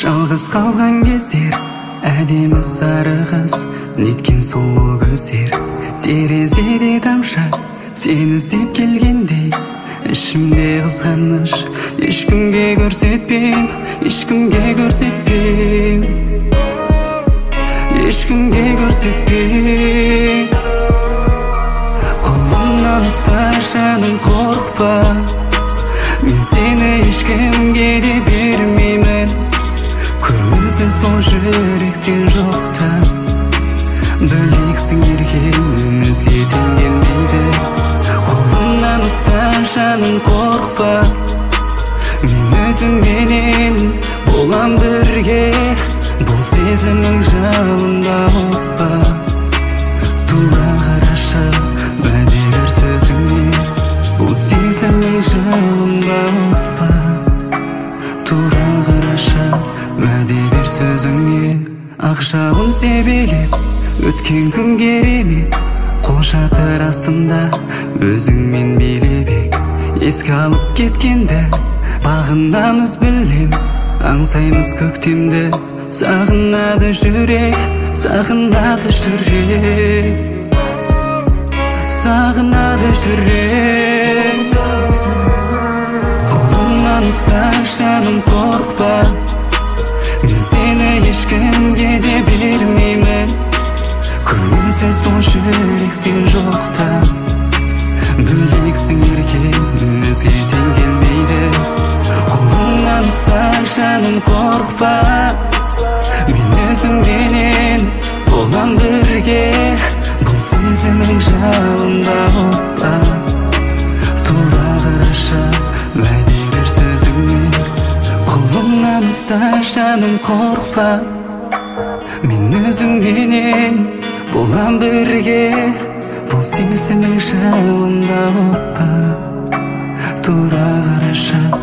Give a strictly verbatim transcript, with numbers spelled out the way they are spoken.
Жалғыз қалған кездер, әдемі сары қыз, неткен сұлу көздер. Терезеде тамшы, сені іздеп келгендей, ішімде қызғаныш. Ешкімге көрсетпейм, ешкімге көрсетпейм, ешкімге көрсетпейм. Қолымнан ұста жаным, қорықпа, мен сені ешкімге де бермеймін. Көңілсіз бұл жүрек сен жоқта, бөлексің еркем, өзге теңгелмейді. Қолымнан ұста жаным, қорықпа, мен өзіңменен болам бірге. Бұл сезімнің жалында отпа, тура қарашы, уәде бер сөзіңе. Бұл сезімнің жалында отпа, тура қарашы, уәде бер сөзіңе. Ақшағым себелеп, өткен күн керемет, қол шатыр астында өзіңмен билебек. Еске алып кеткенді бағынамыз білем, аңсаймыз көктемді. Сағынады жүрек, сағынады жүрек, сағынады жүрек. Қолымнан ұста жаным, қорықпа, мен сені ешкімге де бермеймін. Көңілсіз бұл жүрек сен жоқта, бөлексің еркем, өзге теңгелмейді. Қолымнан ұста жаным, қорықпа, мен өзіңменен болам бірге. Бұл сезімнің жалында отпа, тура қарашы, уәде бер сөзіңе. Қолымнан ұста жаным, қорықпа, мен өзіңменен болам бірге. Бұл сезімнің жалында отпа, тура қарашы.